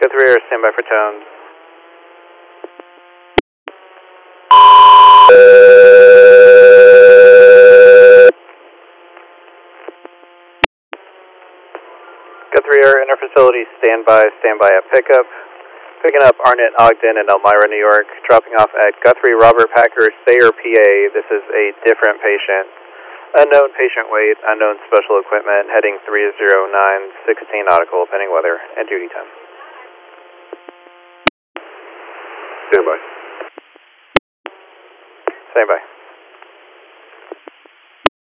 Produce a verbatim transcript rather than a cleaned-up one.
Guthrie Air, stand by for tones. Guthrie Air, inter-facility, stand by, stand by at pickup. Picking up Arnett Ogden in Elmira, New York. Dropping off at Guthrie Robert Packer, Sayer, P A. This is a different patient. Unknown patient weight, unknown special equipment, heading three zero nine, sixteen nautical, pending weather and duty time. Stand by. Stand by.